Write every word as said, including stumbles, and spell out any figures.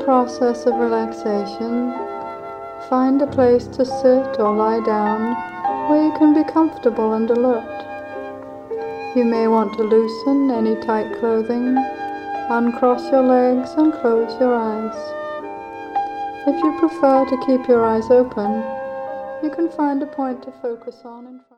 process of relaxation, find a place to sit or lie down where you can be comfortable and alert. You may want to loosen any tight clothing, uncross your legs and close your eyes. If you prefer to keep your eyes open, you can find a point to focus on in front.